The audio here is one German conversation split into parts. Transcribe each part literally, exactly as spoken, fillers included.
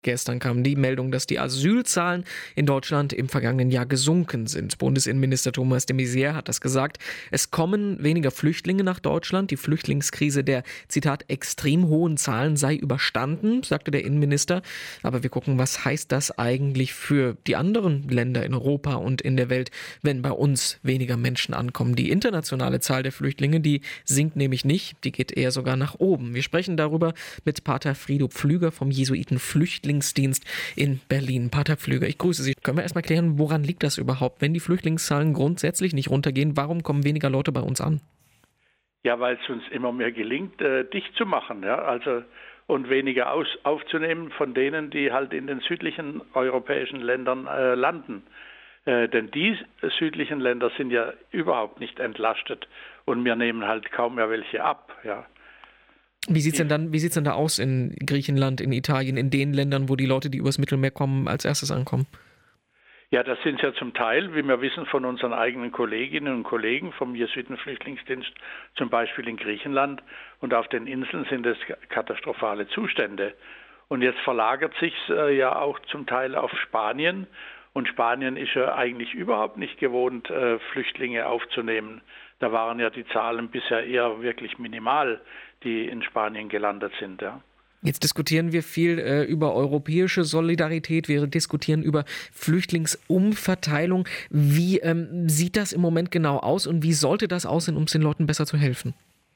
Gestern kam die Meldung, dass die Asylzahlen in Deutschland im vergangenen Jahr gesunken sind. Bundesinnenminister Thomas de Maizière hat das gesagt. Es kommen weniger Flüchtlinge nach Deutschland. Die Flüchtlingskrise der, Zitat, extrem hohen Zahlen sei überstanden, sagte der Innenminister. Aber wir gucken, was heißt das eigentlich für die anderen Länder in Europa und in der Welt, wenn bei uns weniger Menschen ankommen. Die internationale Zahl der Flüchtlinge, die sinkt nämlich nicht, die geht eher sogar nach oben. Wir sprechen darüber mit Pater Frido Pflüger vom Jesuiten-Flüchtlingsdienst in Berlin. Pater Pflüger, ich grüße Sie. Können wir erstmal klären, woran liegt das überhaupt? Wenn die Flüchtlingszahlen grundsätzlich nicht runtergehen, warum kommen weniger Leute bei uns an? Ja, weil es uns immer mehr gelingt, äh, dicht zu machen, ja, also und weniger aus, aufzunehmen von denen, die halt in den südlichen europäischen Ländern äh, landen. Äh, denn die südlichen Länder sind ja überhaupt nicht entlastet und wir nehmen halt kaum mehr welche ab, ja. Wie sieht's denn dann, wie sieht's denn da aus in Griechenland, in Italien, in den Ländern, wo die Leute, die übers Mittelmeer kommen, als erstes ankommen? Ja, das sind ja zum Teil, wie wir wissen von unseren eigenen Kolleginnen und Kollegen vom Jesuitenflüchtlingsdienst, zum Beispiel in Griechenland und auf den Inseln sind es katastrophale Zustände. Und jetzt verlagert sich äh, ja auch zum Teil auf Spanien. Und Spanien ist ja eigentlich überhaupt nicht gewohnt, äh, Flüchtlinge aufzunehmen. Da waren ja die Zahlen bisher eher wirklich minimal, die in Spanien gelandet sind. Ja. Jetzt diskutieren wir viel äh, über europäische Solidarität, wir diskutieren über Flüchtlingsumverteilung. Wie ähm, sieht das im Moment genau aus und wie sollte das aussehen, um es den Leuten besser zu helfen?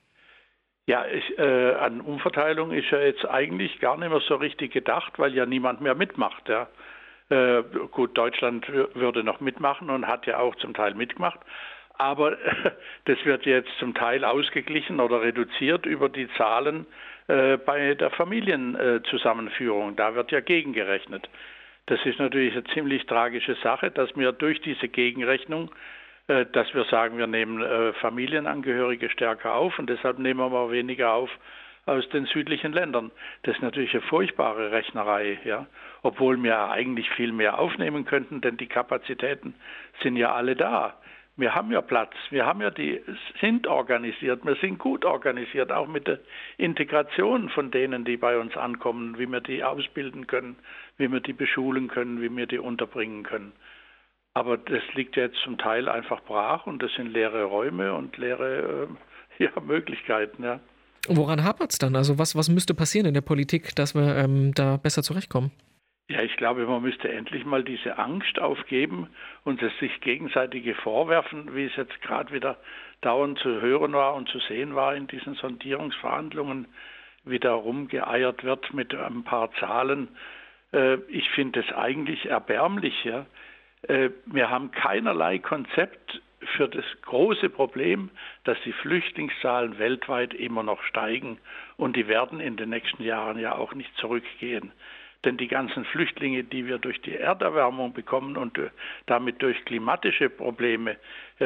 Ja, ich, äh, an Umverteilung ist ja jetzt eigentlich gar nicht mehr so richtig gedacht, weil ja niemand mehr mitmacht. Ja. Äh, gut, Deutschland w- würde noch mitmachen und hat ja auch zum Teil mitgemacht. Aber äh, das wird jetzt zum Teil ausgeglichen oder reduziert über die Zahlen äh, bei der Familienzusammenführung. Äh, da wird ja gegengerechnet. Das ist natürlich eine ziemlich tragische Sache, dass wir durch diese Gegenrechnung, äh, dass wir sagen, wir nehmen äh, Familienangehörige stärker auf und deshalb nehmen wir weniger auf aus den südlichen Ländern. Das ist natürlich eine furchtbare Rechnerei, ja. Obwohl wir eigentlich viel mehr aufnehmen könnten, denn die Kapazitäten sind ja alle da. Wir haben ja Platz, wir haben ja die, sind organisiert, wir sind gut organisiert, auch mit der Integration von denen, die bei uns ankommen, wie wir die ausbilden können, wie wir die beschulen können, wie wir die unterbringen können. Aber das liegt jetzt zum Teil einfach brach und das sind leere Räume und leere äh, ja, Möglichkeiten. Ja. Woran hapert es dann? Also was, was müsste passieren in der Politik, dass wir ähm, da besser zurechtkommen? Ja, ich glaube, man müsste endlich mal diese Angst aufgeben und es sich gegenseitige vorwerfen, wie es jetzt gerade wieder dauernd zu hören war und zu sehen war in diesen Sondierungsverhandlungen, wie da rumgeeiert wird mit ein paar Zahlen. Äh, ich finde es eigentlich erbärmlich. Ja? Äh, wir haben keinerlei Konzept für das große Problem, dass die Flüchtlingszahlen weltweit immer noch steigen und die werden in den nächsten Jahren ja auch nicht zurückgehen. Denn die ganzen Flüchtlinge, die wir durch die Erderwärmung bekommen und damit durch klimatische Probleme,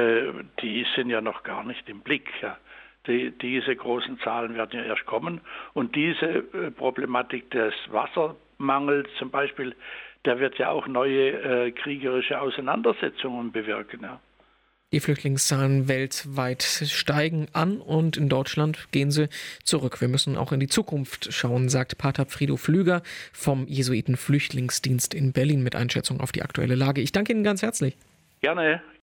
die sind ja noch gar nicht im Blick. Die, diese großen Zahlen werden ja erst kommen. Und diese Problematik des Wassermangels zum Beispiel, der wird ja auch neue kriegerische Auseinandersetzungen bewirken. Ja. Die Flüchtlingszahlen weltweit steigen an und in Deutschland gehen sie zurück. Wir müssen auch in die Zukunft schauen, sagt Pater Frido Pflüger vom Jesuiten-Flüchtlingsdienst in Berlin mit Einschätzung auf die aktuelle Lage. Ich danke Ihnen ganz herzlich. Gerne.